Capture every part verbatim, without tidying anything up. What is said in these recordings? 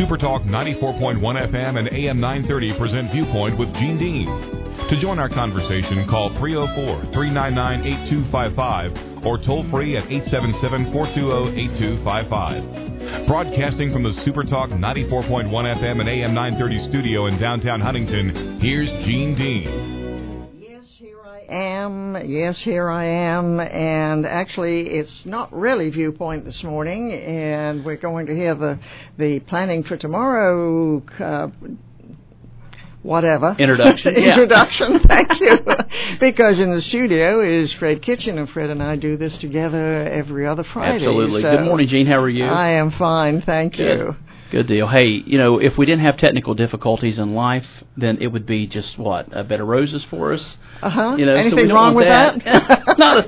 SuperTalk ninety-four point one F M and A M nine thirty present Viewpoint with Gene Dean. To join our conversation, call three oh four, three nine nine, eight two five five or toll free at eight seven seven, four two zero, eight two five five. Broadcasting from the SuperTalk ninety-four point one F M and A M nine thirty studio in downtown Huntington, here's Gene Dean. Yes, here I am. Yes, here I am. And actually, it's not really Viewpoint this morning, and we're going to hear the, the planning for tomorrow uh, whatever. Introduction. Introduction, thank you. Because in the studio is Fred Kitchen, and Fred and I do this together every other Friday. Absolutely. So Good morning, Gene. How are you? I am fine, thank Good. you. Good deal. Hey, you know, if we didn't have technical difficulties in life, then it would be just, what, a bed of roses for us? Uh-huh. You know, Anything so we don't wrong want with that? that? Not a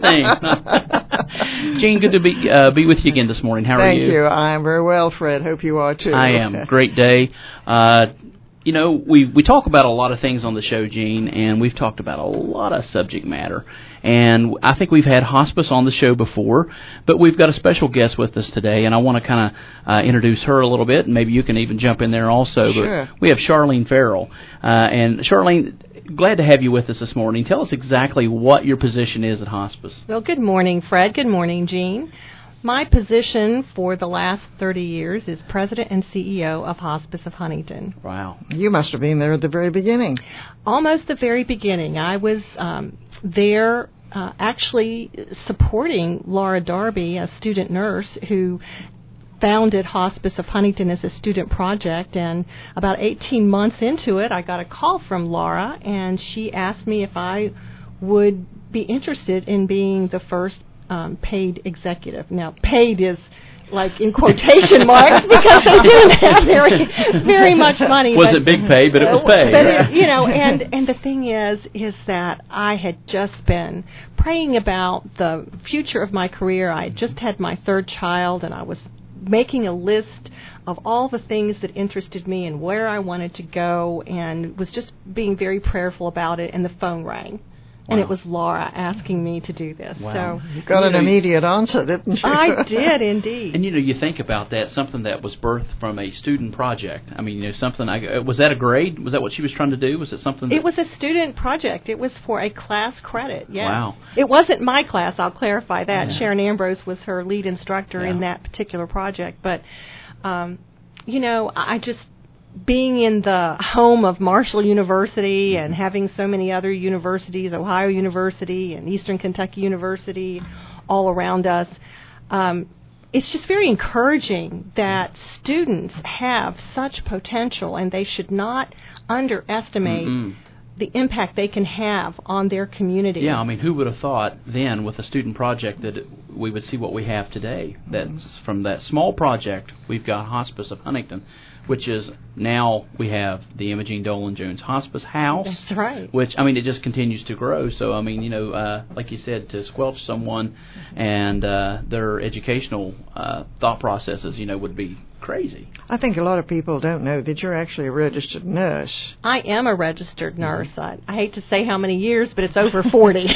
thing. Gene, good to be uh, be with you again this morning. How are Thank you? Thank you. I am very well, Fred. Hope you are, too. I am. Great day. Uh You know, we we talk about a lot of things on the show, Gene, and we've talked about a lot of subject matter. And I think we've had hospice on the show before, but we've got a special guest with us today, and I want to kind of uh, introduce her a little bit, and maybe you can even jump in there also. Sure. But we have Charlene Farrell. Uh, and Charlene, glad to have you with us this morning. Tell us exactly what your position is at hospice. Well, good morning, Fred. Good morning, Gene. My position for the last thirty years is President and C E O of Hospice of Huntington. Wow. You must have been there at the very beginning. Almost the very beginning. I was um, there uh, actually supporting Laura Darby, a student nurse who founded Hospice of Huntington as a student project, and about eighteen months into it, I got a call from Laura, and she asked me if I would be interested in being the first Um, paid executive. Now, paid is like in quotation marks because they didn't have very, very much money. Wasn't big pay, but it was paid. But it, you know, and and the thing is, is that I had just been praying about the future of my career. I had just had my third child, and I was making a list of all the things that interested me and where I wanted to go, and was just being very prayerful about it. And the phone rang. And Wow. it was Laura asking me to do this. Wow. So You got you an know, immediate answer, didn't you? I did indeed. And you know, you think about that, something that was birthed from a student project. I mean, you know, something. I, was that a grade? Was that what she was trying to do? Was it something? That It was a student project. It was for a class credit. Yes. Wow. It wasn't my class. I'll clarify that. Yeah. Sharon Ambrose was her lead instructor Yeah. in that particular project. But, um, you know, I just. Being in the home of Marshall University and having so many other universities, Ohio University and Eastern Kentucky University, all around us, um, it's just very encouraging that students have such potential, and they should not underestimate Mm-mm. the impact they can have on their community. Yeah, I mean, who would have thought then with a student project that it, we would see what we have today? That mm-hmm. From that small project, we've got Hospice of Huntington, which is now we have the Imogene Dolan Jones Hospice House. That's right. Which, I mean, it just continues to grow. So, I mean, you know, uh, like you said, to squelch someone and uh, their educational uh, thought processes, you know, would be crazy. I think a lot of people don't know that you're actually a registered nurse. I am a registered nurse. I, I hate to say how many years, but it's over forty.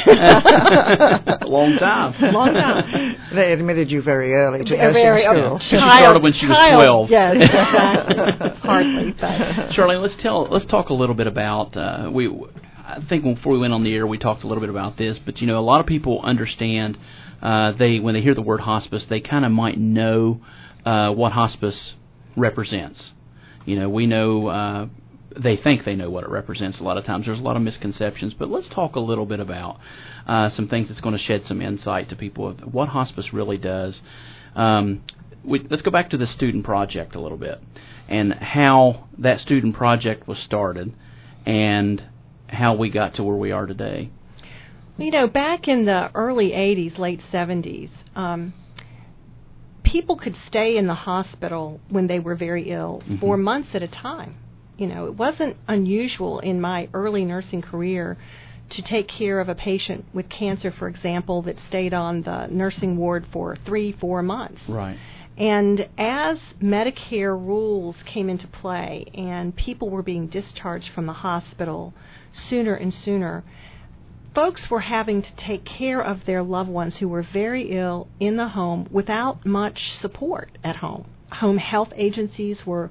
Long time. Long time. They admitted you very early to Very, nursing uh, school. She started when she was child, twelve. Yes, exactly. Hardly. But. Charlene, let's tell. Let's talk a little bit about uh, we. I think before we went on the air, we talked a little bit about this, but you know, a lot of people understand uh, they when they hear the word hospice, they kind of might know uh, what hospice represents. You know, we know. Uh, they think they know what it represents. A lot of times, there's a lot of misconceptions. But let's talk a little bit about uh, some things that's going to shed some insight to people of what hospice really does. Um, we, let's go back to the student project a little bit and how that student project was started and how we got to where we are today. You know, back in the early eighties, late seventies, um, people could stay in the hospital when they were very ill mm-hmm. for months at a time. You know, it wasn't unusual in my early nursing career to take care of a patient with cancer, for example, that stayed on the nursing ward for three, four months. Right. And as Medicare rules came into play and people were being discharged from the hospital sooner and sooner, folks were having to take care of their loved ones who were very ill in the home without much support at home. Home health agencies were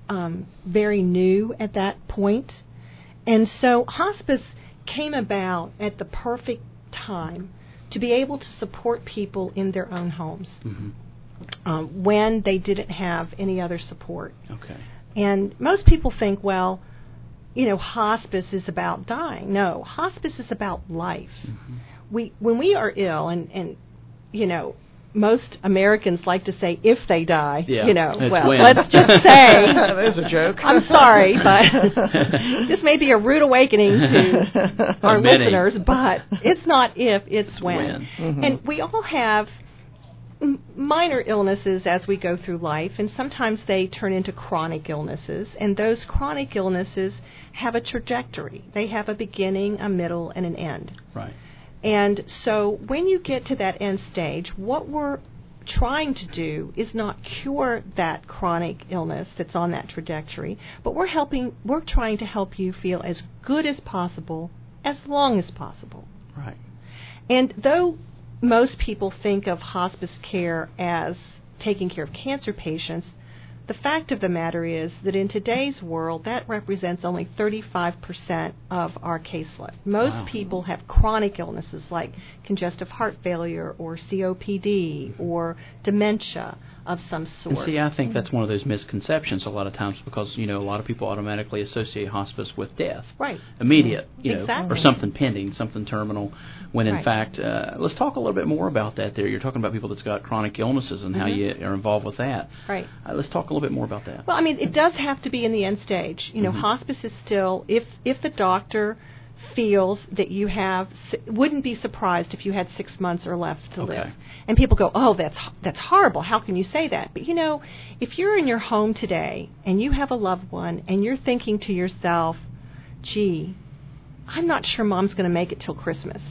um, very new at that point. And so hospice came about at the perfect time to be able to support people in their own homes Mm-hmm. um, when they didn't have any other support. Okay. And most people think, well, you know, hospice is about dying. No, hospice is about life. Mm-hmm. We, when we are ill, and, and you know, most Americans like to say if they die, Yeah, you know, it's well, when. let's just say, There's a joke. I'm sorry, but this may be a rude awakening to our Many. listeners, but it's not if, it's, It's when. when. Mm-hmm. And we all have m- minor illnesses as we go through life, and sometimes they turn into chronic illnesses, and those chronic illnesses have a trajectory. They have a beginning, a middle, and an end. Right. And so when you get to that end stage, what we're trying to do is not cure that chronic illness that's on that trajectory, but we're helping, we're trying to help you feel as good as possible, as long as possible. Right. And though most people think of hospice care as taking care of cancer patients, the fact of the matter is that in today's world, that represents only thirty-five percent of our caseload. Most Wow. people have chronic illnesses like congestive heart failure or C O P D or dementia of some sort. And see, I think that's one of those misconceptions a lot of times because, you know, a lot of people automatically associate hospice with death. Right. Immediate, you know, Exactly. or something pending, something terminal, when in Right. fact, uh, let's talk a little bit more about that there. You're talking about people that's got chronic illnesses and how Mhm. you are involved with that. Right. Uh, let's talk a little bit more about that. Well, I mean, it does have to be in the end stage. You know, Mhm. hospice is still, if if the doctor feels that you have, wouldn't be surprised if you had six months or less to Okay. live. And people go, oh, that's that's horrible. How can you say that? But, you know, if you're in your home today and you have a loved one and you're thinking to yourself, gee, I'm not sure Mom's going to make it till Christmas.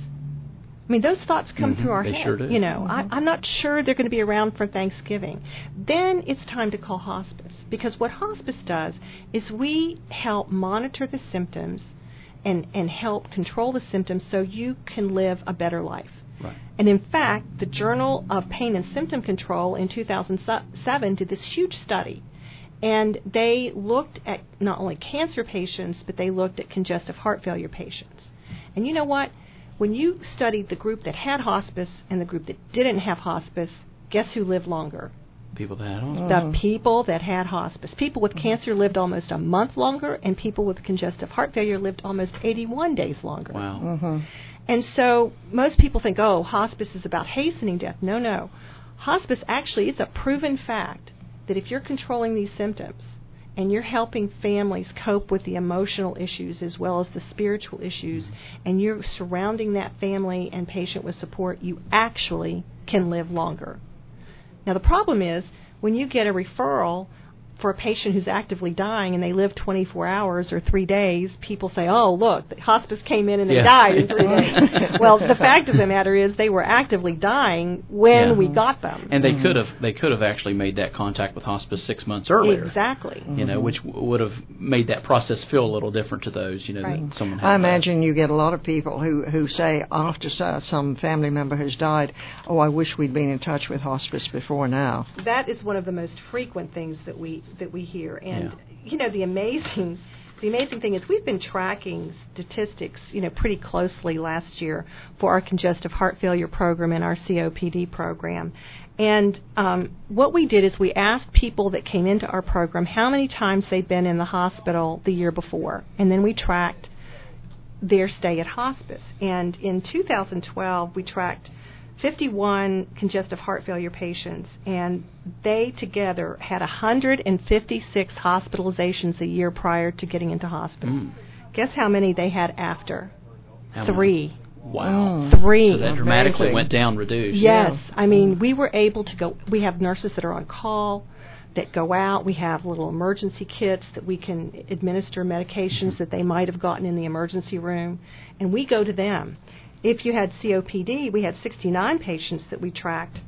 I mean, those thoughts come Mhm, through our they head. sure do. You know, I, I'm not sure they're going to be around for Thanksgiving. Then it's time to call hospice, because what hospice does is we help monitor the symptoms and, and help control the symptoms so you can live a better life. Right. And in fact, the Journal of Pain and Symptom Control in two thousand seven did this huge study. And they looked at not only cancer patients, but they looked at congestive heart failure patients. And you know what? When you studied the group that had hospice and the group that didn't have hospice, guess who lived longer? People that had hospice. Mhm. The people that had hospice. People with cancer lived almost a month longer, and people with congestive heart failure lived almost eighty-one days longer. Wow. Mm-hmm. And so most people think, oh, hospice is about hastening death. No, no. Hospice, actually, it's a proven fact that if you're controlling these symptoms and you're helping families cope with the emotional issues as well as the spiritual issues, and you're surrounding that family and patient with support, you actually can live longer. Now, the problem is when you get a referral for a patient who's actively dying and they live twenty-four hours or three days, people say, oh, look, the hospice came in and they Yeah. died in three days. Well, the fact of the matter is they were actively dying when Yeah. we got them. And they could have they could have actually made that contact with hospice six months earlier. Exactly. You know, which w- would have made that process feel a little different to those, you know, Right. that someone had I that. imagine you get a lot of people who, who say after so- some family member has died, oh, I wish we'd been in touch with hospice before now. That is one of the most frequent things that we that we hear. And Yeah. you know, the amazing the amazing thing is we've been tracking statistics, you know, pretty closely last year for our congestive heart failure program and our C O P D program. And um, what we did is we asked people that came into our program how many times they'd been in the hospital the year before, and then we tracked their stay at hospice. And in two thousand twelve, we tracked fifty-one congestive heart failure patients, and they together had one hundred fifty-six hospitalizations a year prior to getting into hospice. Mm. Guess how many they had after? How many? Three. Wow. Mm. Three. So that dramatically Amazing. went down reduced. Yes. Yeah. I mean, we were able to go, we have nurses that are on call that go out. We have little emergency kits that we can administer medications that they might have gotten in the emergency room, and we go to them. If you had C O P D, we had sixty-nine patients that we tracked,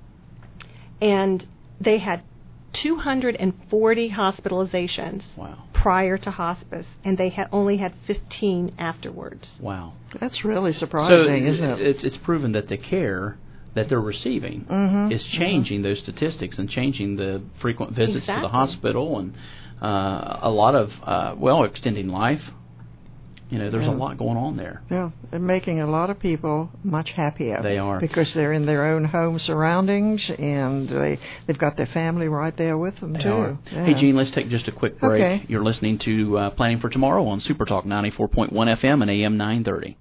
and they had two hundred forty hospitalizations Wow. prior to hospice, and they had only had fifteen afterwards. Wow. That's really So surprising, isn't it? it's it's proven that the care that they're receiving Mhm. is changing those statistics and changing the frequent visits to Exactly. the hospital and uh, a lot of, uh, well, extending life. You know, there's yeah. a lot going on there. Yeah, they're making a lot of people much happier. They are. Because they're in their own home surroundings, and they, they've got their family right there with them, They too. are. Yeah. Hey, Gene, let's take just a quick break. Okay. You're listening to uh, Planning for Tomorrow on Super Talk ninety-four point one F M and A M nine thirty.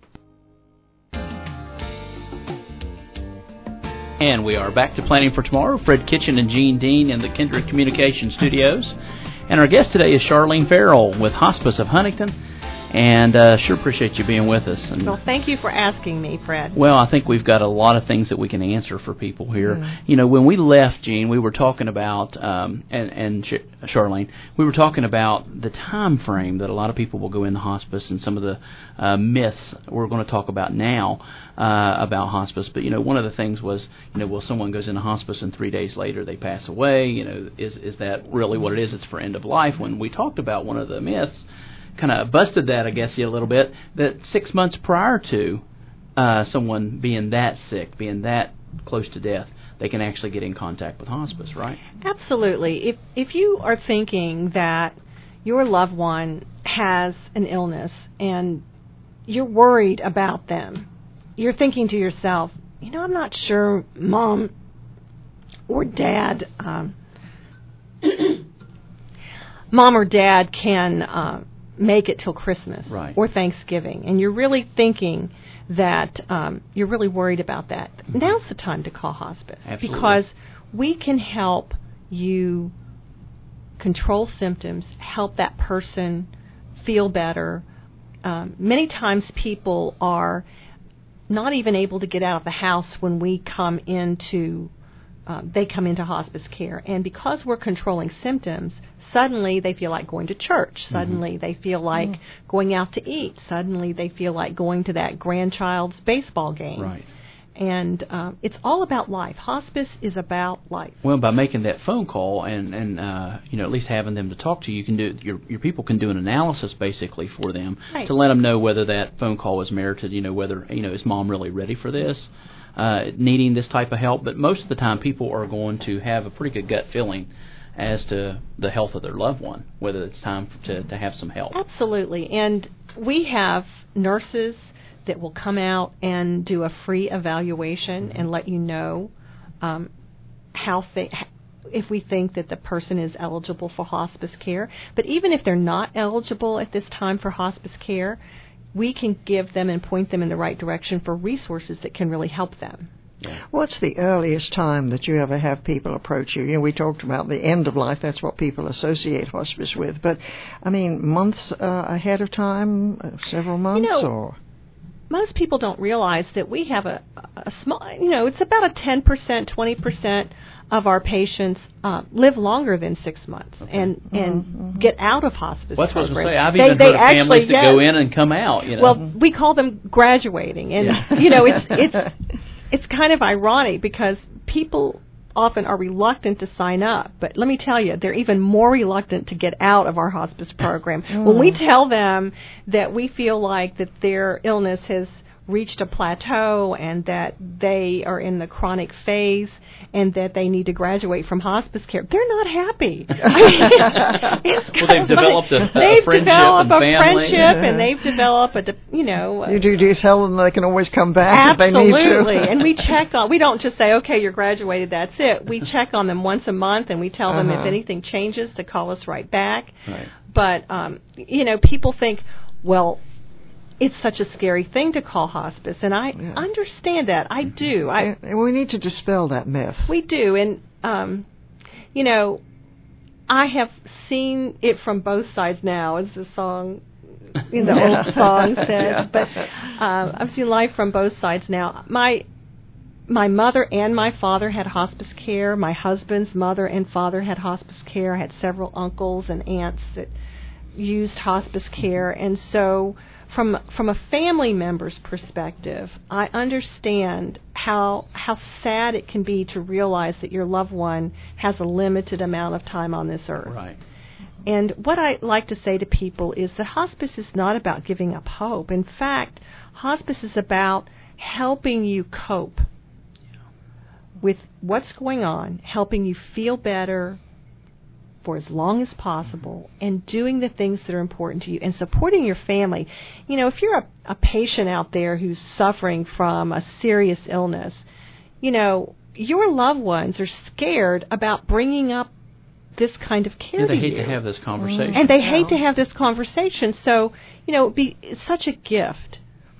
And we are back to Planning for Tomorrow. Fred Kitchen and Gene Dean in the Kindred Communication Studios. And our guest today is Charlene Farrell with Hospice of Huntington. And uh, sure appreciate you being with us. And Well, thank you for asking me, Fred. Well, I think we've got a lot of things that we can answer for people here. Mm. You know, when we left, Gene, we were talking about, um, and, and Ch- Charlene, we were talking about the time frame that a lot of people will go into hospice and some of the uh, myths we're going to talk about now uh, about hospice. But, you know, one of the things was, you know, well, someone goes into hospice and three days later they pass away. You know, is, is that really what it is? It's for end of life. When we talked about one of the myths, kind of busted that, I guess, a little bit, that six months prior to uh, someone being that sick, being that close to death, they can actually get in contact with hospice, right? Absolutely. If if you are thinking that your loved one has an illness and you're worried about them, you're thinking to yourself, you know, I'm not sure mom or dad, um, mom or dad can uh, make it till Christmas Right. or Thanksgiving, and you're really thinking that um, you're really worried about that. Now's the time to call hospice. Absolutely. Because we can help you control symptoms, help that person feel better. Um, many times people are not even able to get out of the house when we come into Um, they come into hospice care, and because we're controlling symptoms, suddenly they feel like going to church. Suddenly mm-hmm. they feel like mm-hmm. going out to eat. Suddenly they feel like going to that grandchild's baseball game. Right. And um, it's all about life. Hospice is about life. Well, by making that phone call and and uh, you know, at least having them to talk to, you can do your your people can do an analysis basically for them Right. to let them know whether that phone call was merited. You know, whether you know is mom really ready for this. Uh, needing this type of help, but most of the time people are going to have a pretty good gut feeling as to the health of their loved one, whether it's time to, to have some help. Absolutely. And we have nurses that will come out and do a free evaluation and let you know um, how th- if we think that the person is eligible for hospice care. But even if they're not eligible at this time for hospice care, we can give them and point them in the right direction for resources that can really help them. Yeah. What's the earliest time that you ever have people approach you? You know, we talked about the end of life. That's what people associate hospice with. But, I mean, months uh, ahead of time, uh, several months, You know, or? Most people don't realize that we have a, a small, you know, it's about a ten percent, twenty percent of our patients uh, live longer than six months Okay. and, and mm-hmm. get out of hospice Well, that's what I was program. going to say. I've they, even they heard of actually, families that yeah. go in and come out. You know. Well, we call them graduating, and Yeah. you know, it's it's it's kind of ironic because people often are reluctant to sign up, but let me tell you, they're even more reluctant to get out of our hospice program. Mm. When we tell them that we feel like that their illness has reached a plateau and that they are in the chronic phase and that they need to graduate from hospice care, they're not happy. I mean, it's well, they've developed a, a they've friendship developed and a family. friendship Yeah. and they've developed a, de- you know. You do, do you tell them they can always come back if they need to? Absolutely. And we check on, we don't just say, okay, you're graduated, that's it. We check on them once a month and we tell them Uh-huh. if anything changes to call us right back. Right. But, um, you know, people think, well, it's such a scary thing to call hospice, and I Yeah. understand that. I do. I And we need to dispel that myth. we do, and um, you know, I have seen it from both sides now, as the song, you know, the old song says. Yeah. But uh, I've seen life from both sides now. My my mother and my father had hospice care. My husband's mother and father had hospice care. I had several uncles and aunts that used hospice care, and so. From from a family member's perspective, I understand how how sad it can be to realize that your loved one has a limited amount of time on this earth. Right. And what I like to say to people is that hospice is not about giving up hope. In fact, hospice is about helping you cope with what's going on, helping you feel better, for as long as possible and doing the things that are important to you and supporting your family. You know, if you're a, a patient out there who's suffering from a serious illness, you know, your loved ones are scared about bringing up this kind of care Yeah, they to hate you. to have this conversation. And they Yeah. hate to have this conversation. So, you know, it'd be it's such a gift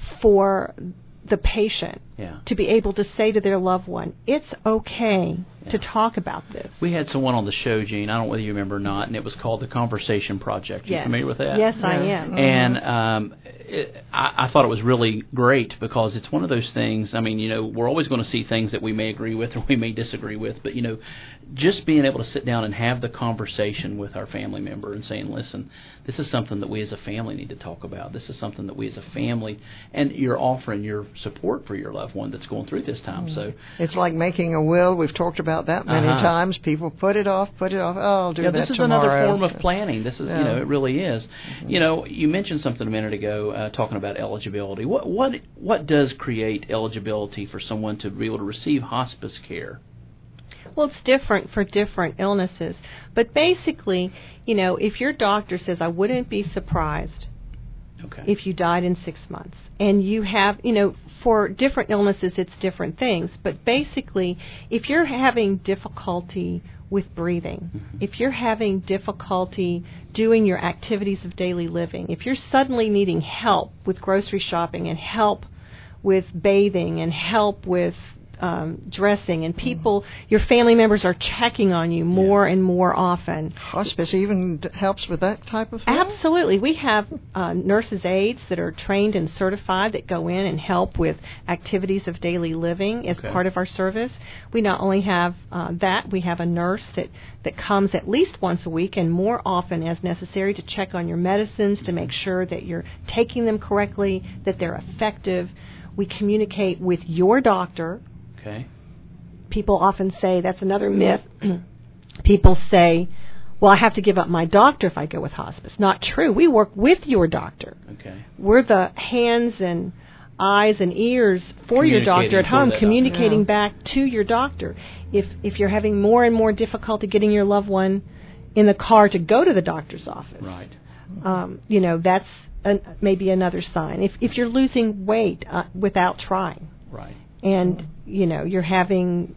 for the patient Yeah. to be able to say to their loved one, it's okay Yeah. to talk about this. We had someone on the show, Gene, I don't know whether you remember or not, and it was called the Conversation Project. You Yes. familiar with that? Yes, I Yeah. am. And um, it, I, I thought it was really great because it's one of those things. I mean, you know, we're always going to see things that we may agree with or we may disagree with, but you know, just being able to sit down and have the conversation with our family member and saying, "Listen, this is something that we as a family need to talk about. This is something that we as a family," and you're offering your support for your loved one that's going through this time. Mm. So It's like making a will. We've talked about that many Uh-huh. times. People put it off, put it off. Oh, I'll do yeah, that this is tomorrow. another form of planning. This is, Yeah. you know, it really is. You know, you mentioned something a minute ago, uh, talking about eligibility. What what what does create eligibility for someone to be able to receive hospice care? Well, it's different for different illnesses. But basically, you know, if your doctor says, I wouldn't be surprised Okay. if you died in six months, and you have, you know, for different illnesses, it's different things. But basically, if you're having difficulty with breathing, Mm-hmm. if you're having difficulty doing your activities of daily living, if you're suddenly needing help with grocery shopping and help with bathing and help with um, dressing, and people, your family members are checking on you more and more often. Hospice even d- helps with that type of thing? Absolutely. We have uh, nurses' aides that are trained and certified that go in and help with activities of daily living as Okay. part of our service. We not only have uh, that, we have a nurse that, that comes at least once a week and more often as necessary to check on your medicines, to make sure that you're taking them correctly, that they're effective. We communicate with your doctor. Okay. People often say, that's another myth, people say, well, I have to give up my doctor if I go with hospice. Not true. We work with your doctor. Okay. We're the hands and eyes and ears for your doctor at Communicating for home, that communicating doctor. back to your doctor. If if you're having more and more difficulty getting your loved one in the car to go to the doctor's office, Right. um, you know, that's an, maybe another sign. If if you're losing weight uh, without trying, Right. and you know you're having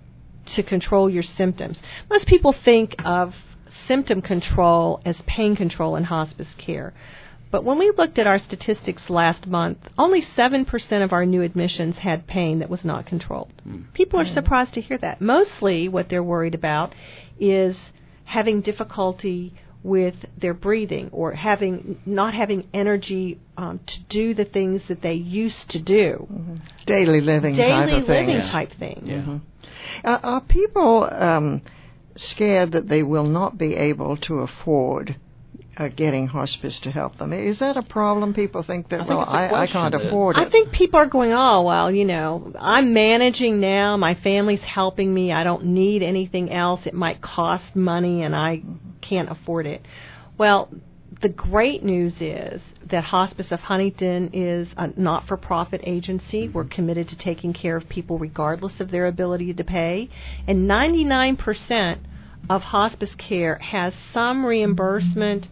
to control your symptoms. Most people think of symptom control as pain control in hospice care. But when we looked at our statistics last month, only seven percent of our new admissions had pain that was not controlled. Mm. People are surprised to hear that. Mostly what they're worried about is having difficulty with their breathing or having not having energy um, to do the things that they used to do. Mm-hmm. Daily living Daily type of living things. type things. Yeah. Mhm. Uh, are people um, scared that they will not be able to afford uh, getting hospice to help them? Is that a problem? People think that, I think well, it's a I, I question can't that- afford it. I think people are going, oh, well, you know, I'm managing now. My family's helping me. I don't need anything else. It might cost money, and I can't afford it. Well, the great news is that Hospice of Huntington is a not-for-profit agency. Mm-hmm. We're committed to taking care of people regardless of their ability to pay. And ninety-nine percent of hospice care has some reimbursement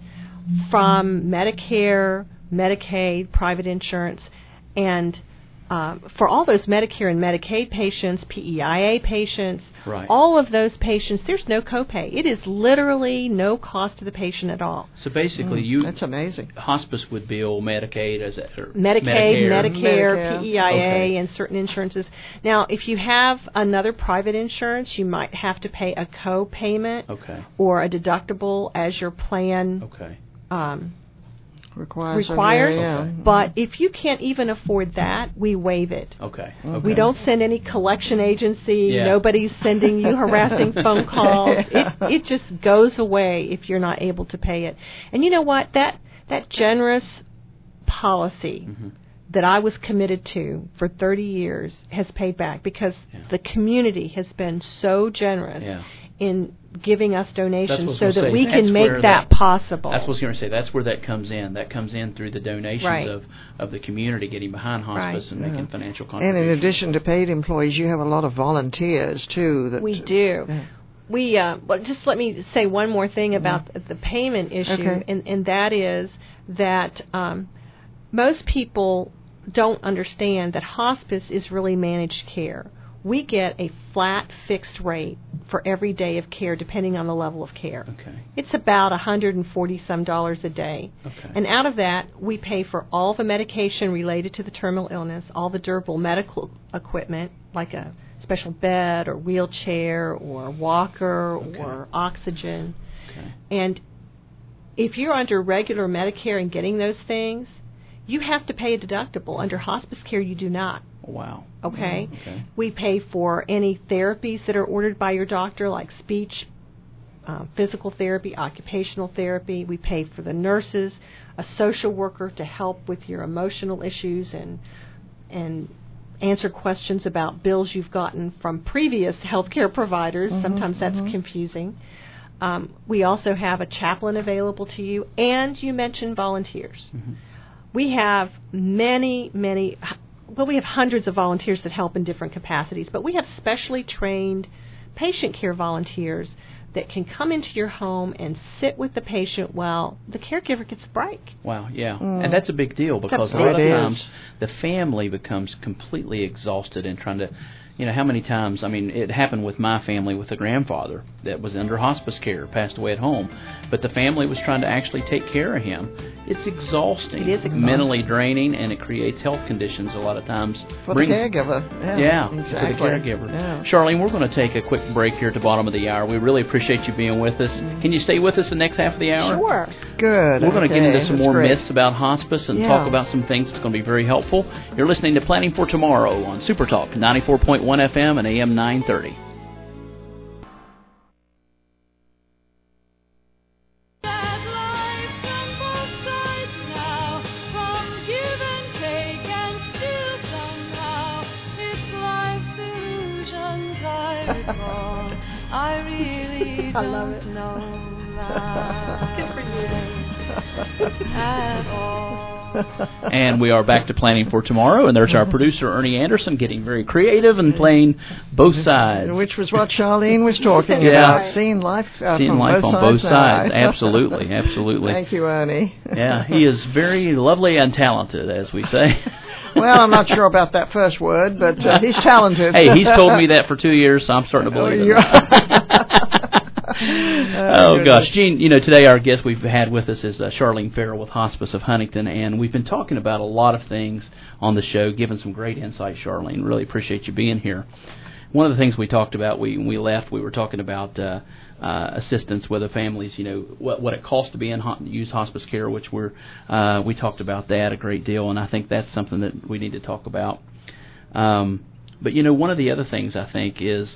from Medicare, Medicaid, private insurance, and um, for all those Medicare and Medicaid patients, P E I A patients, Right. all of those patients, there's no copay. It is literally no cost to the patient at all. So basically, Mm, you that's amazing. hospice would bill Medicaid as a, or Medicaid, Medicare. Medicare, Medicare. P E I A, Okay. and certain insurances. Now, if you have another private insurance, you might have to pay a co-payment Okay. or a deductible as your plan Okay. um, Requires. of requires. you, yeah. Okay. But if you can't even afford that, we waive it. Okay. Mhm. Okay. We don't send any collection agency. Yeah. Nobody's sending you harassing phone calls. It it just goes away if you're not able to pay it. And you know what? That that generous policy Mhm. that I was committed to for thirty years has paid back because Yeah. the community has been so generous Yeah. in giving us That's donations what I so was that gonna we say. can That's make where that, that- possible. That's what I was going to say. That's where that comes in. That comes in through the donations Right. of, of the community getting behind hospice Right. and making Yeah. financial And contributions. in addition to paid employees, you have a lot of volunteers too. That we do. Yeah. we uh, well, just let me say one more thing about mm-hmm. the payment issue, okay. and, and that is that um, most people don't understand that hospice is really managed care. We get a flat, fixed rate for every day of care, depending on the level of care. Okay. It's about one hundred forty some dollars a day. Okay. And out of that, we pay for all the medication related to the terminal illness, all the durable medical equipment, like a special bed or wheelchair or walker okay. or oxygen. Okay. And if you're under regular Medicare and getting those things, you have to pay a deductible. Under hospice care, you do not. Wow. Okay? Mm, okay. We pay for any therapies that are ordered by your doctor, like speech, uh, physical therapy, occupational therapy. We pay for the nurses, a social worker to help with your emotional issues and and answer questions about bills you've gotten from previous healthcare providers. Mm-hmm, Sometimes that's mm-hmm. confusing. Um, we also have a chaplain available to you, and you mentioned volunteers. Mm-hmm. We have many, many, well, we have hundreds of volunteers that help in different capacities, but we have specially trained patient care volunteers that can come into your home and sit with the patient while the caregiver gets a break. Wow, yeah. Mm. And that's a big deal because a big lot of It times is. the family becomes completely exhausted in trying to, you know, how many times, I mean, it happened with my family with a grandfather that was under hospice care, passed away at home, but the family was trying to actually take care of him. It's exhausting. It is exhausting. Mentally draining, and it creates health conditions a lot of times. For Bring- the caregiver. Yeah, Yeah, exactly. for the caregiver. Yeah. Charlene, we're going to take a quick break here at the bottom of the hour. We really appreciate you being with us. Can you stay with us the next half of the hour? Sure. Good. We're going to get okay, into some that's more great. myths about hospice and Yeah. talk about some things that's going to be very helpful. You're listening to Planning for Tomorrow on Super Talk ninety-four point one F M and A M nine thirty. I really I love it. don't know that Good for you. at all. And we are back to Planning for Tomorrow, and there's our producer, Ernie Anderson, getting very creative and playing both sides. Which was what Charlene was talking Yeah. about, seeing life, uh, Seeing from life both on both sides. now. sides. Absolutely, absolutely. Thank you, Ernie. Yeah, he is very lovely and talented, as we say. Well, I'm not sure about that first word, but uh, he's talented. Hey, he's told me that for two years, so I'm starting to believe Oh, it. Oh, Oh, goodness. gosh. Gene, you know, today our guest we've had with us is uh, Charlene Farrell with Hospice of Huntington, and we've been talking about a lot of things on the show, giving some great insight, Charlene. Really appreciate you being here. One of the things we talked about, we, when we left, we were talking about uh, uh, assistance with the families, you know, what, what it costs to be in ho- use hospice care, which we're, uh, we talked about that a great deal, and I think that's something that we need to talk about. Um, but, you know, one of the other things I think is,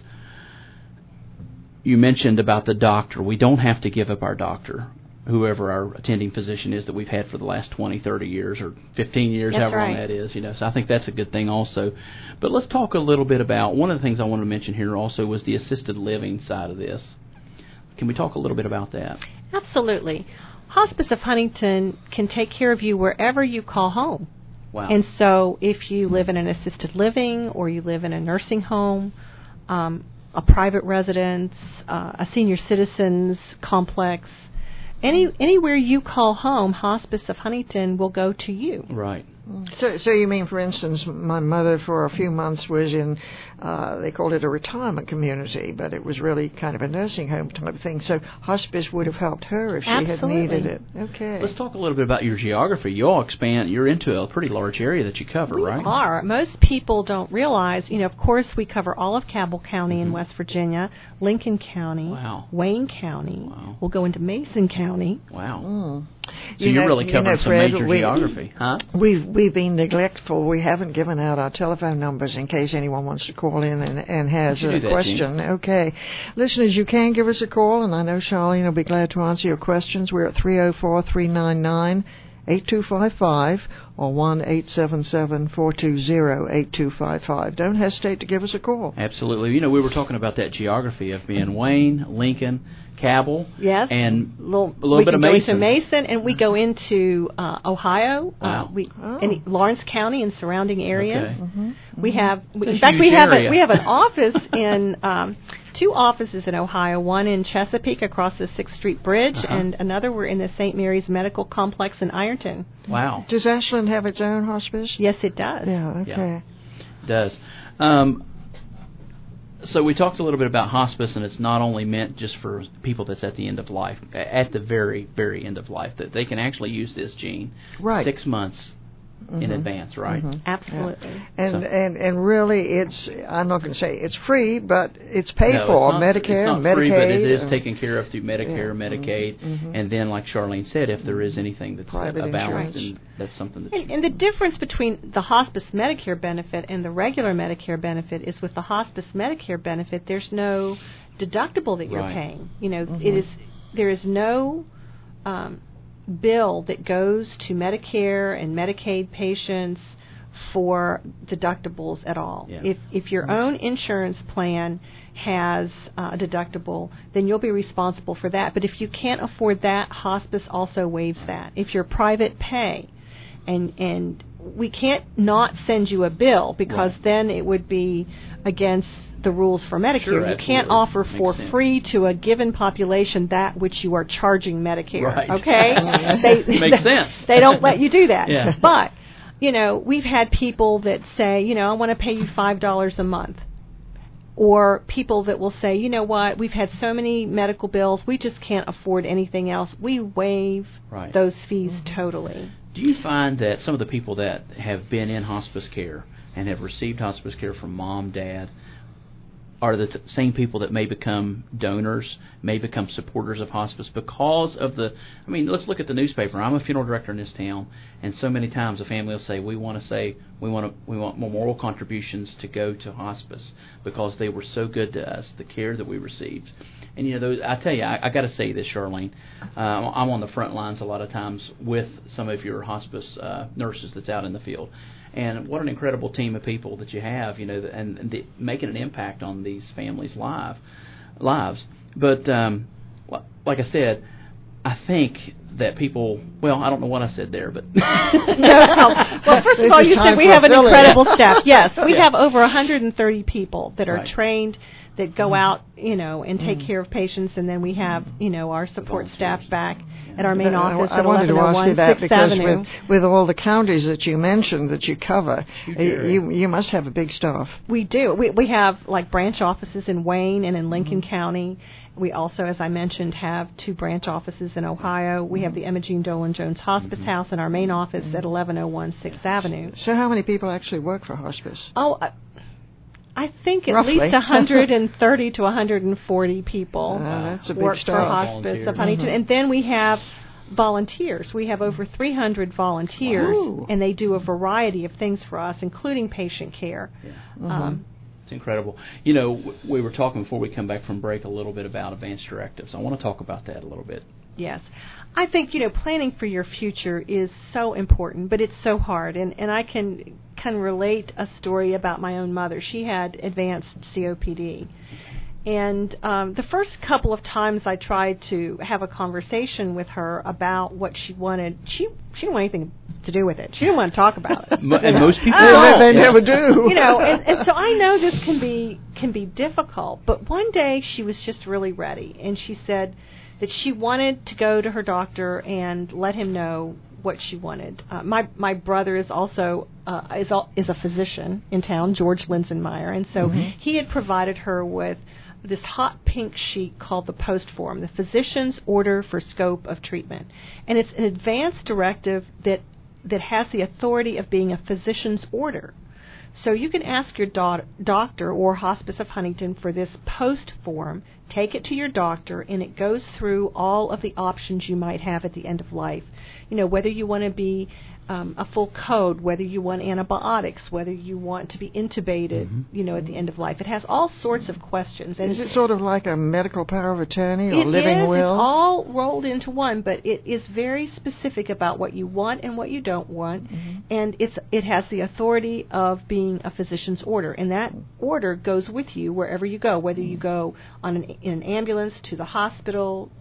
you mentioned about the doctor. We don't have to give up our doctor, whoever our attending physician is that we've had for the last twenty, thirty years or fifteen years, That's however long right. that is. You know, so I think that's a good thing also. But let's talk a little bit about, one of the things I wanted to mention here also was the assisted living side of this. Can we talk a little bit about that? Absolutely. Hospice of Huntington can take care of you wherever you call home. Wow. And so if you live in an assisted living or you live in a nursing home, um, a private residence, uh, a senior citizens complex, any anywhere you call home, Hospice of Huntington will go to you. Right. So, so you mean, for instance, my mother for a few months was in, uh, they called it a retirement community, but it was really kind of a nursing home type thing. So hospice would have helped her if she Absolutely. had needed it. Okay. Let's talk a little bit about your geography. You all expand, you're into a pretty large area that you cover, We right? are. Most people don't realize, you know, of course we cover all of Cabell County in West Virginia, Lincoln County, Wow. Wayne County. Wow. We'll go into Mason County. Wow. Mm. So you're know- really you covering know, some Fred, major we- geography, huh? We've we've been neglectful. We haven't given out our telephone numbers in case anyone wants to call in and, and has You should a do that, question. Okay, listeners, you can give us a call, and I know Charlene will be glad to answer your questions. We're at three oh four, three nine nine, eight two five five or one eight seven seven, four two zero, eight two five five. Don't hesitate to give us a call. Absolutely. You know, we were talking about that geography of being Wayne, Lincoln, Cabell, Yes. and Little, a little we bit can of go Mason. into Mason, and we go into uh, Ohio. Wow. Uh, we Oh. in Lawrence County and surrounding areas. Okay. Mm-hmm. We have, It's a in fact, huge we have area. a, we have an office in um, two offices in Ohio, one in Chesapeake across the sixth Street Bridge, Uh-huh. and another we're in the Saint Mary's Medical Complex in Ironton. Wow. Does Ashland have its own hospice? Yes, it does. Yeah, okay. Yeah. It does. Um, so we talked a little bit about hospice, and it's not only meant just for people that's at the end of life, at the very, very end of life, that they can actually use this, Gene, Right. six months in advance, right? Absolutely. And, So- and and really, it's, I'm not going to say it's free, but it's paid No, for. it's not, Medicare, it's not Medicaid. free, but it is uh, taken care of through Medicare, yeah. Medicaid, Mhm. and then, like Charlene said, if there is anything that's Private a balance, insurance. and that's something that And, you, and the difference between the hospice Medicare benefit and the regular Medicare benefit is with the hospice Medicare benefit, there's no deductible that you're Right. paying. You know, it is there is no um, bill that goes to Medicare and Medicaid patients for deductibles at all. Yeah. If if your own insurance plan has uh, a deductible, then you'll be responsible for that. But if you can't afford that, hospice also waives that. If you're private pay, and and we can't not send you a bill because Right. then it would be against the rules for Medicare. Sure, you can't absolutely. offer Makes for sense. free to a given population that which you are charging Medicare. Right. Okay? Makes sense. They don't let you do that. Yeah. But, you know, we've had people that say, you know, I want to pay you five dollars a month. Or people that will say, you know what, we've had so many medical bills, we just can't afford anything else. We waive Right. those fees totally. Do you find that some of the people that have been in hospice care and have received hospice care from mom, dad, are the t- same people that may become donors, may become supporters of hospice because of the, I mean, let's look at the newspaper. I'm a funeral director in this town, and so many times a family will say, we want to say, we want to, we want memorial contributions to go to hospice because they were so good to us, the care that we received. And, you know, those, I tell you, I, I got to say this, Charlene. Uh, I'm on the front lines a lot of times with some of your hospice uh, nurses that's out in the field. And what an incredible team of people that you have, you know, and, and the, making an impact on these families' live, lives. But um, like I said, I think that people, well, I don't know what I said there, but No, well, first This of all, is you time said we for have an Philly. incredible staff. Yes, we Yeah. have over one hundred thirty people that are Right. trained, that go out, you know, and take care of patients, and then we have, you know, our support staff back at our main I- office I at wanted to ask you eleven oh one that sixth because Avenue. with, with all the counties that you mentioned that you cover, Huge uh, area. you you must have a big staff. We do. We we have like branch offices in Wayne and in Lincoln County. We also, as I mentioned, have two branch offices in Ohio. We have the Emma Jean Dolan Jones Hospice House and our main office at eleven oh one sixth Avenue. So how many people actually work for hospice? Oh, I, I think at Roughly. least one hundred thirty to one hundred forty people Uh, that's a big work for staff. Hospice Volunteers. of Huntington. And then we have volunteers. We have over three hundred volunteers, Wow. and they do a variety of things for us, including patient care. Yeah. Um, It's incredible. You know, w- we were talking before we come back from break a little bit about advanced directives. I want to talk about that a little bit. Yes. I think, you know, planning for your future is so important, but it's so hard. And, and I can can relate a story about my own mother. She had advanced C O P D. And um, the first couple of times I tried to have a conversation with her about what she wanted, she she didn't want anything to do with it. She didn't want to talk about it. Mo- and most people They, don't. they Yeah. never do. You know, and, and so I know this can be can be difficult. But one day she was just really ready, and she said that she wanted to go to her doctor and let him know what she wanted. Uh, my my brother is also uh, is al- is a physician in town, George Linsenmeyer, and so he had provided her with this hot pink sheet called the post form, the Physician's Order for Scope of Treatment, and it's an advance directive that that has the authority of being a physician's order. So you can ask your do- doctor or Hospice of Huntington for this post form, take it to your doctor, and it goes through all of the options you might have at the end of life. You know, whether you want to be um, a full code, whether you want antibiotics, whether you want to be intubated, you know, at the end of life. It has all sorts of questions. And Is it sort of like a medical power of attorney or it living is. will? It's all rolled into one, but it is very specific about what you want and what you don't want, and it's it has the authority of being a physician's order, and that order goes with you wherever you go, whether you go on an, in an ambulance to the hospital, t-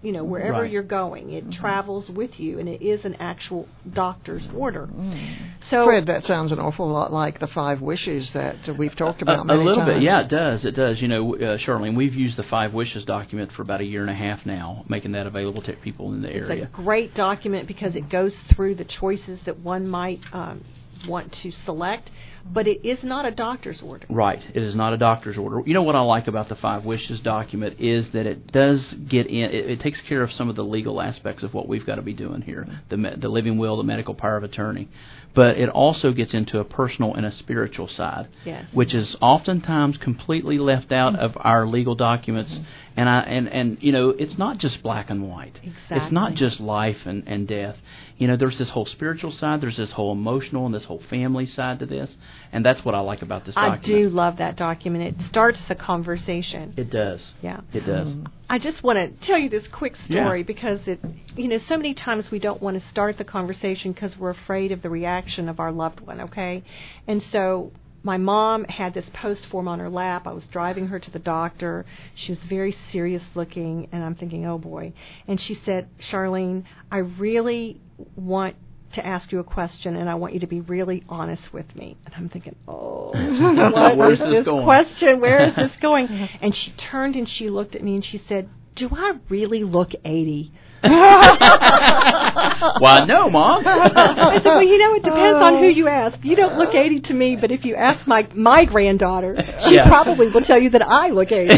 you know, wherever Right. you're going. It Mm-hmm. travels with you, and it is an actual doctor's order. Mm. So, Fred, that sounds an awful lot like the five wishes that we've talked about a, a many little times. bit, yeah, it does. It does. You know, uh, Charlene, we've used the Five Wishes document for about a year and a half now, making that available to people in the it's area. a great document because it goes through the choices that one might um, want to select, but it is not a doctor's order. Right. It is not a doctor's order. You know what I like about the Five Wishes document is that it does get in, it, it takes care of some of the legal aspects of what we've got to be doing here, the me- the living will, the medical power of attorney. But it also gets into a personal and a spiritual side, Yes. which is oftentimes completely left out of our legal documents. And I and, and you know, it's not just black and white. It's not Exactly. just life and, and death. You know, there's this whole spiritual side, there's this whole emotional and this whole family side to this, and that's what I like about this I document. do love that document. It starts the conversation. It does. Yeah. It does. I just want to tell you this quick story Yeah. because it, you know, so many times we don't want to start the conversation because we're afraid of the reaction of our loved one, okay? And so my mom had this post form on her lap. I was driving her to the doctor. She was very serious looking, and I'm thinking, oh boy. And she said, Charlene, I really want to ask you a question, and I want you to be really honest with me. And I'm thinking, oh, what Where's is this this going? question? Where is this going? And she turned and she looked at me and she said, do I really look eighty? Why, no, Mom. I said, well, you know, it depends on who you ask. You don't look eighty to me, but if you ask my my granddaughter, she Yeah. probably will tell you that I look eighty.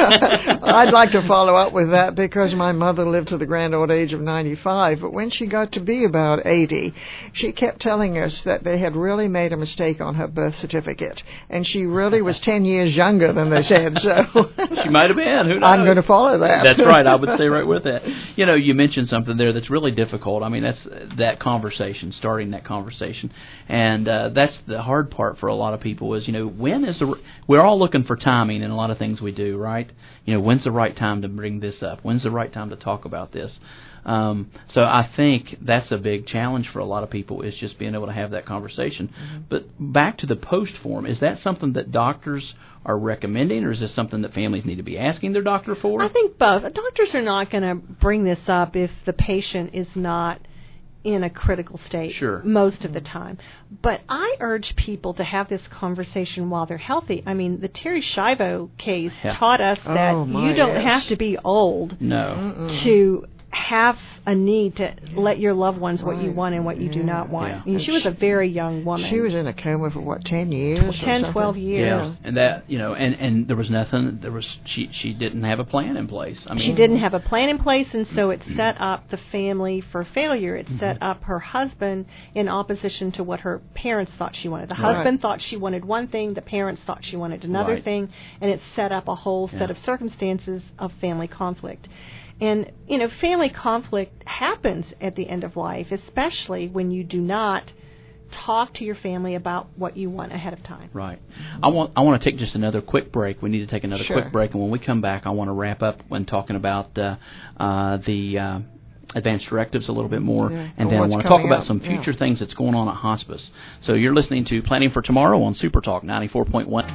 I'd like to follow up with that because my mother lived to the grand old age of ninety-five, but when she got to be about eighty, she kept telling us that they had really made a mistake on her birth certificate, and she really was ten years younger than they said, so She might have been. Who knows? I'm going to follow that. That's right. I would stay right with that. You know, you mentioned something there that's really difficult. I mean, that's that conversation, starting that conversation, and uh, that's the hard part for a lot of people. Is you know, when is the we're all looking for timing in a lot of things we do, right? You know, when's the right time to bring this up? When's the right time to talk about this? Um, so I think that's a big challenge for a lot of people is just being able to have that conversation. Mm-hmm. But back to the post form, is that something that doctors are recommending, or is this something that families need to be asking their doctor for? I think both. Doctors are not going to bring this up if the patient is not in a critical state Sure. most of the time. But I urge people to have this conversation while they're healthy. I mean, the Terry Schiavo case Yeah. taught us that Oh, my, you don't yes. have to be old No. to have a need to let your loved ones what you Right. want and what you do Yeah. not want. Yeah. I mean, she was a very young woman. She was in a coma for what, ten years? or ten, something? twelve years. Yes, and that you know, and and there was nothing. There was she she didn't have a plan in place. I mean, She didn't have a plan in place, and so it set up the family for failure. It set up her husband in opposition to what her parents thought she wanted. The Right. husband thought she wanted one thing, the parents thought she wanted another Right. thing, and it set up a whole Yeah. set of circumstances of family conflict. And, you know, family conflict happens at the end of life, especially when you do not talk to your family about what you want ahead of time. Right. I want I want to take just another quick break. We need to take another Sure. quick break, and when we come back, I want to wrap up when talking about uh, uh, the uh, advanced directives a little bit more, Yeah. and And then I what's want to talk coming about up. some Yeah. future things that's going on at hospice. So you're listening to Planning for Tomorrow on Super Talk ninety-four point one.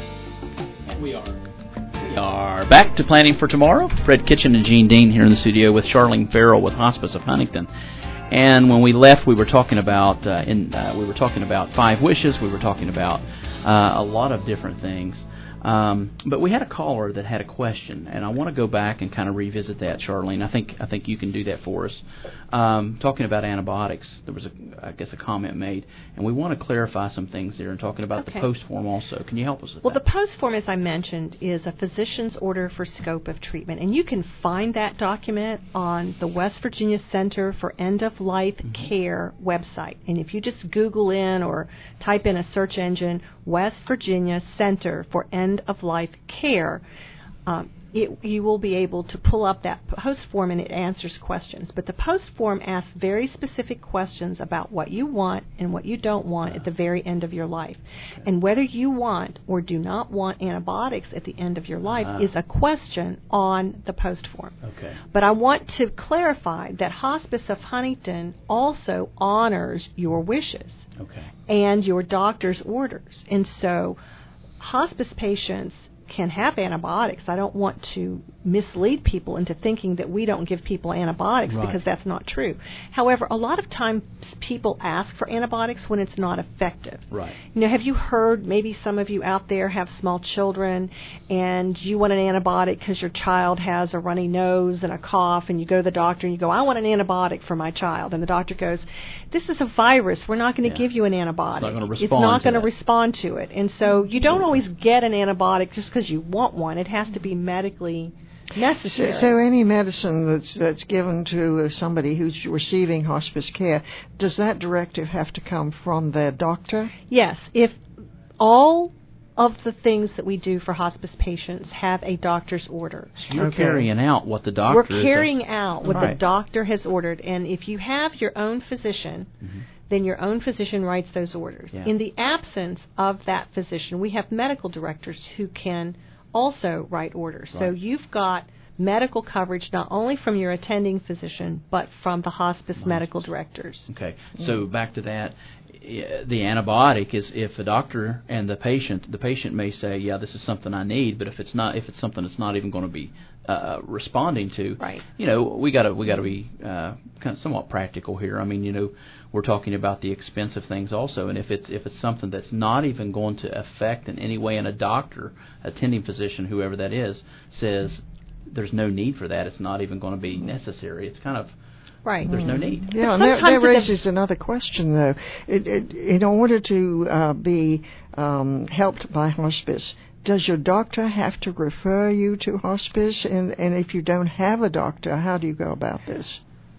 And we are. We are back to Planning for Tomorrow. Fred Kitchen and Gene Dean here in the studio with Charlene Farrell with Hospice of Huntington. And when we left, we were talking about uh, in uh, we were talking about five wishes. We were talking about uh, a lot of different things. Um, but we had a caller that had a question, and I want to go back and kind of revisit that, Charlene. I think I think you can do that for us. Um, talking about antibiotics, there was a I guess a comment made, and we want to clarify some things there. And talking about Okay. the post form also. Can you help us with Well, that? the post form, as I mentioned, is a physician's order for scope of treatment. And you can find that document on the West Virginia Center for End-of-Life Mm-hmm. Care website. And if you just Google in or type in a search engine, West Virginia Center for End-of-Life Care, um, it, you will be able to pull up that post form, and it answers questions. But the post form asks very specific questions about what you want and what you don't want at the very end of your life. And whether you want or do not want antibiotics at the end of your life Ah. is a question on the post form. Okay. But I want to clarify that Hospice of Huntington also honors your wishes Okay. and your doctor's orders. And so hospice patients can have antibiotics. I don't want to mislead people into thinking that we don't give people antibiotics, Right. because that's not true. However, a lot of times people ask for antibiotics when it's not effective. Right. You know, have you heard, maybe some of you out there have small children and you want an antibiotic because your child has a runny nose and a cough, and you go to the doctor and you go, I want an antibiotic for my child. And the doctor goes, this is a virus. We're not going to Yeah. give you an antibiotic. It's not gonna It's respond not to going to that. respond to it. And so you don't always get an antibiotic just because you want one. It has to be medically So, necessary. so any medicine that's that's given to uh, somebody who's receiving hospice care, does that directive have to come from their doctor? Yes, if all of the things that we do for hospice patients have a doctor's order. You're Okay. carrying out what the doctor We're is. carrying out what Right. the doctor has ordered, and if you have your own physician, Mhm. then your own physician writes those orders. Yeah. In the absence of that physician, we have medical directors who can also write orders. So Right. you've got medical coverage not only from your attending physician, but from the hospice Nice. medical directors. Okay, so back to that, i- the antibiotic is if the doctor and the patient, the patient may say, yeah, this is something I need, but if it's not, if it's something that's not even going to be uh, responding to, Right. you know, we got to we got to be uh, kind of somewhat practical here. I mean, you know, we're talking about the expensive things also, and if it's if it's something that's not even going to affect in any way, and a doctor, attending physician, whoever that is, says there's no need for that, it's not even going to be necessary. It's kind of Right. there's no need. Yeah, But and that, sometimes that it raises another question, though. It, it, in order to uh, be um, helped by hospice, does your doctor have to refer you to hospice? And, and if you don't have a doctor, how do you go about this?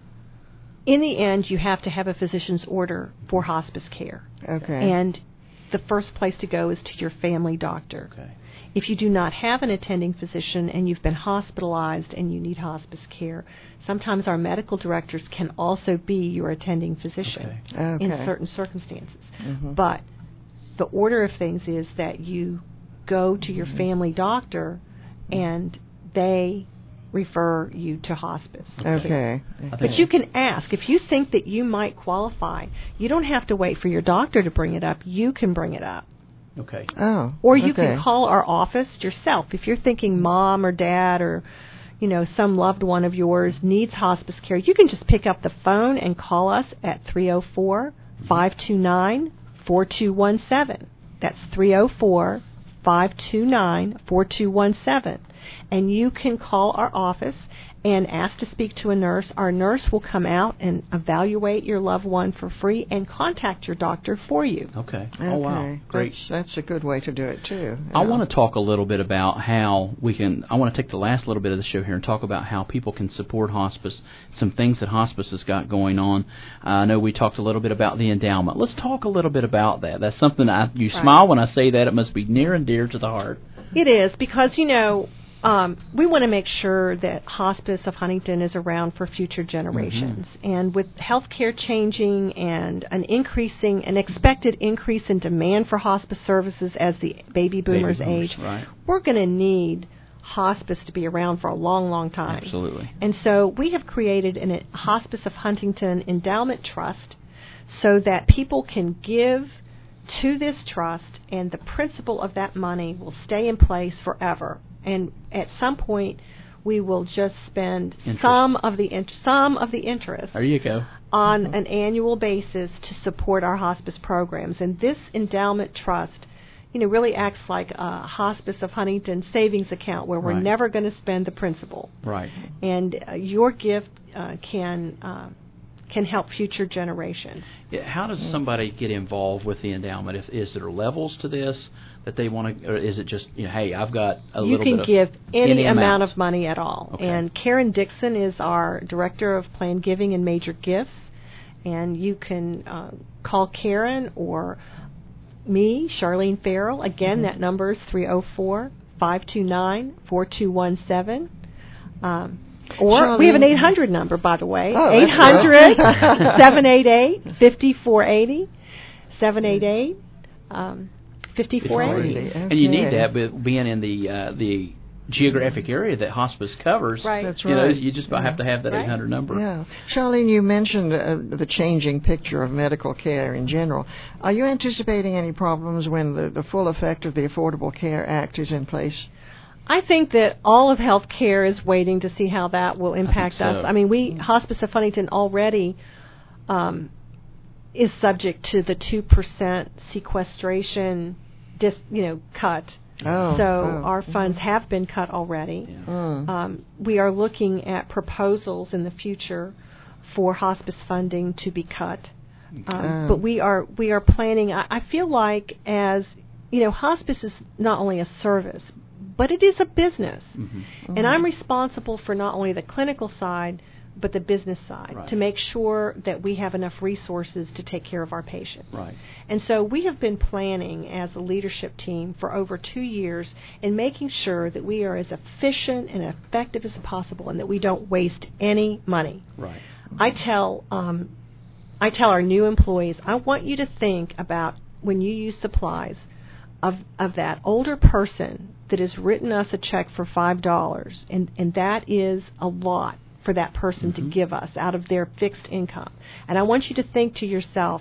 In the end, you have to have a physician's order for hospice care. Okay. And the first place to go is to your family doctor. Okay. If you do not have an attending physician and you've been hospitalized and you need hospice care, sometimes our medical directors can also be your attending physician Okay. in Okay. certain circumstances. Mhm. But the order of things is that you go to your family doctor and they refer you to hospice. Okay. But you can ask. If you think that you might qualify, you don't have to wait for your doctor to bring it up. You can bring it up. Okay. Oh. Or you okay. can call our office yourself. If you're thinking mom or dad or, you know, some loved one of yours needs hospice care, you can just pick up the phone and call us at three oh four, five two nine, four two one seven. That's three oh four, five two nine, four two one seven. And you can call our office and ask to speak to a nurse. Our nurse will come out and evaluate your loved one for free and contact your doctor for you. Okay. Okay. Oh wow. Great. That's, that's a good way to do it, too. I Yeah. want to talk a little bit about how we can. I want to take the last little bit of the show here and talk about how people can support hospice. Some things that hospice has got going on. Uh, I know we talked a little bit about the endowment. Let's talk a little bit about that. That's something I, you Right. smile when I say that. It must be near and dear to the heart. It is, because, you know, um, we want to make sure that Hospice of Huntington is around for future generations. Mm-hmm. And with healthcare changing and an increasing, an expected increase in demand for hospice services as the baby boomers, Baby boomers, age, right. we're going to need hospice to be around for a long, long time. Absolutely. And so we have created an, a Hospice of Huntington Endowment Trust so that people can give to this trust, and the principal of that money will stay in place forever. And at some point, we will just spend Interest. some of the in- some of the interest There you go. on an annual basis to support our hospice programs. And this endowment trust, you know, really acts like a Hospice of Huntington savings account where we're Right. never going to spend the principal. Right. And uh, your gift uh, can uh, can help future generations. Yeah, how does somebody get involved with the endowment? If, is there levels to this that they want to, or is it just, you know, hey, I've got a You little can bit of give any, any amount amount. of money at all. Okay. And Karen Dixon is our Director of Planned Giving and Major Gifts. And you can uh, call Karen or me, Charlene Farrell. Again, that number is three oh four, five two nine, four two one seven. Um, or we have an Charlene. eight hundred number, by the way. Oh, that's eight hundred, seven eight eight, five four eight zero. seven eight eight, um, five four eight zero. Okay. And you need that, but being in the uh, the geographic area that hospice covers, Right. That's you know, right. you just about have to have that Right. eight hundred number. Yeah. Charlene, you mentioned uh, the changing picture of medical care in general. Are you anticipating any problems when the, the full effect of the Affordable Care Act is in place? I think that all of healthcare is waiting to see how that will impact so. us. I mean, we Hospice of Huntington already um, is subject to the two percent sequestration, dis, you know, cut. Oh. So oh. our funds have been cut already. Yeah. Mm. Um, we are looking at proposals in the future for hospice funding to be cut. Um, Oh. But we are we are planning. I, I feel like as you know, hospice is not only a service, but it is a business, Mm-hmm. and I'm responsible for not only the clinical side, but the business side Right. to make sure that we have enough resources to take care of our patients. Right. And so we have been planning as a leadership team for over two years in making sure that we are as efficient and effective as possible and that we don't waste any money. Right. I tell um, I tell our new employees, I want you to think about when you use supplies of of that older person that has written us a check for five dollars, and and that is a lot for that person Mm-hmm. to give us out of their fixed income. And I want you to think to yourself,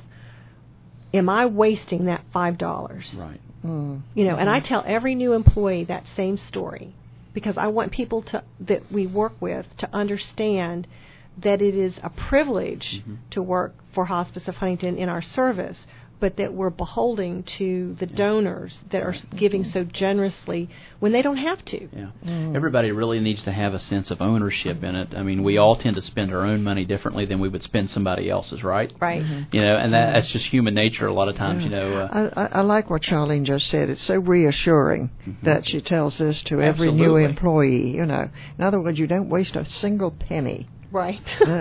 am I wasting that five dollars? Right. Mm. You know, and I tell every new employee that same story because I want people to that we work with to understand that it is a privilege Mm-hmm. to work for Hospice of Huntington in our service, but that we're beholden to the donors that are giving so generously when they don't have to. Yeah. Mm. Everybody really needs to have a sense of ownership in it. I mean, we all tend to spend our own money differently than we would spend somebody else's, right? Right. You know, and that, that's just human nature a lot of times, you know. Uh, I, I, I like what Charlene just said. It's so reassuring that she tells this to every new Absolutely. employee. You know, in other words, you don't waste a single penny. Right.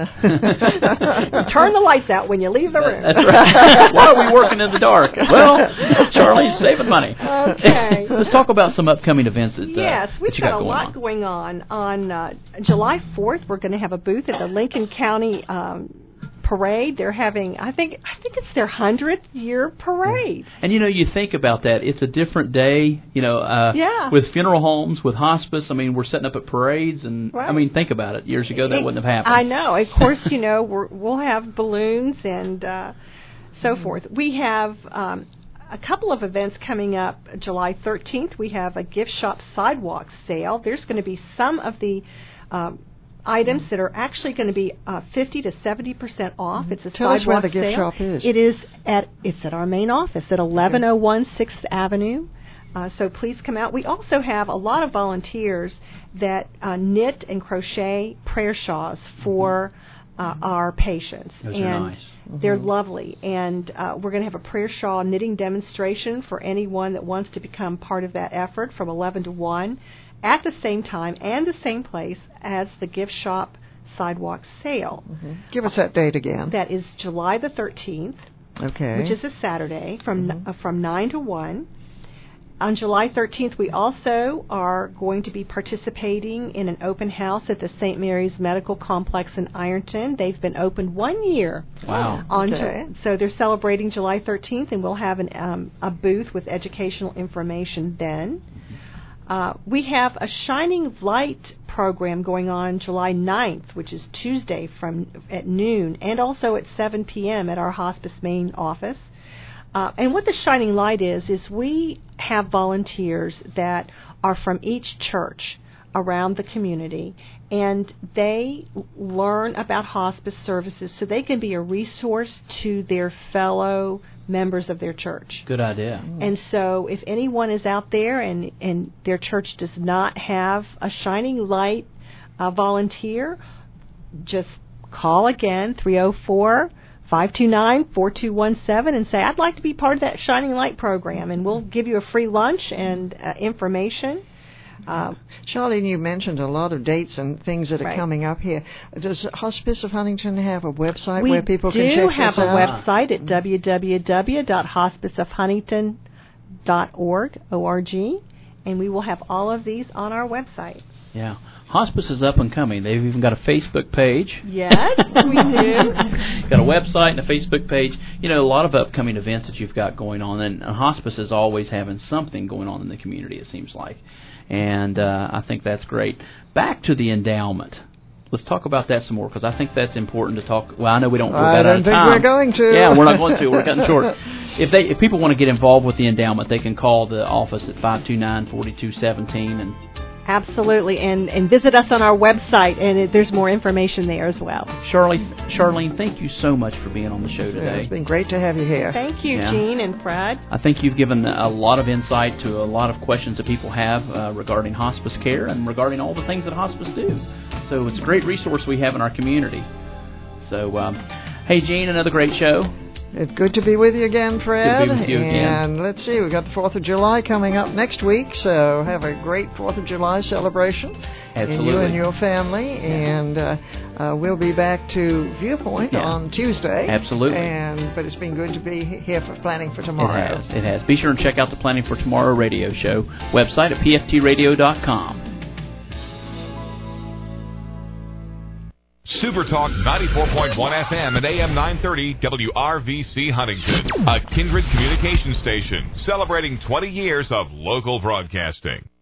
Turn the lights out when you leave the room. That's right. Why are we working in the dark? Well, Charlie's saving money. Okay. Let's talk about some upcoming events that, uh, Yes, we've that you got, got a going lot on. going on. On uh, July fourth, we're going to have a booth at the Lincoln County um, Parade. They're having, I think, I think it's their hundredth year parade. And you know, you think about that. It's a different day. You know, uh, Yeah. with funeral homes, with hospice. I mean, we're setting up at parades, and Right. I mean, think about it. Years ago, that It- wouldn't have happened. I know. Of course, you know, we're, we'll have balloons and uh, so forth. We have um, a couple of events coming up. July thirteenth, we have a gift shop sidewalk sale. There's going to be some of the um, items that are actually going to be uh, fifty to seventy percent off. It's a Tell us where sidewalk the gift sale. shop is. It is at it's at our main office at eleven oh one sixth Avenue. Uh, so please come out. We also have a lot of volunteers that uh, knit and crochet prayer shawls for uh, our patients. Those and are nice. they're lovely. And uh, we're going to have a prayer shawl knitting demonstration for anyone that wants to become part of that effort from eleven to one at the same time and the same place as the gift shop sidewalk sale. Give us that date again. That is July the thirteenth, Okay. which is a Saturday from uh, from nine to one. On July thirteenth, we also are going to be participating in an open house at the Saint Mary's Medical Complex in Ironton. They've been open one year. Wow. On Okay. Ju- so they're celebrating July thirteenth, and we'll have an, um, a booth with educational information then. Uh, we have a Shining Light program going on July ninth, which is Tuesday from at noon, and also at seven p.m. at our hospice main office. Uh, and what the Shining Light is, is we have volunteers that are from each church around the community, and they learn about hospice services so they can be a resource to their fellow members of their church. Good idea. And so if anyone is out there and, and their church does not have a Shining Light uh, volunteer, just call again, three oh four, five two nine, four two one seven, and say, I'd like to be part of that Shining Light program, and we'll give you a free lunch and uh, information. Uh, Charlene, you mentioned a lot of dates and things that are Right. coming up here. Does Hospice of Huntington have a website we where people do can check have this a out? website at w w w dot hospice of huntington dot org, O R G, and we will have all of these on our website. Yeah. Hospice is up and coming. They've even got a Facebook page. Yes, we do. Got a website and a Facebook page. You know, a lot of upcoming events that you've got going on, and hospice is always having something going on in the community, it seems like. And uh, I think that's great. Back to the endowment. Let's talk about that some more, because I think that's important to talk. Well, I know we don't. We're I about don't out of think time. we're going to. Yeah, we're not going to. We're cutting short. If they, if people want to get involved with the endowment, they can call the office at five two nine, four two one seven and. Absolutely, and and visit us on our website, and it, there's more information there as well. Charlene, Charlene, thank you so much for being on the show Yeah, today. it's been great to have you here. Thank you, Yeah. Gene and Fred. I think you've given a lot of insight to a lot of questions that people have uh, regarding hospice care and regarding all the things that hospice do. So it's a great resource we have in our community. So, um, hey, Gene, another great show. It's good to be with you again, Fred. Good to be with you again. And let's see, we've got the fourth of July coming up next week, so have a great fourth of July celebration. Absolutely. And you and your family. And uh, uh, we'll be back to Viewpoint Yeah. on Tuesday. Absolutely. And But it's been good to be here for Planning for Tomorrow. It has. It has. Be sure and check out the Planning for Tomorrow radio show website at p f t radio dot com. Super Talk ninety-four point one F M and A M nine thirty W R V C Huntington, a Kindred communication station celebrating twenty years of local broadcasting.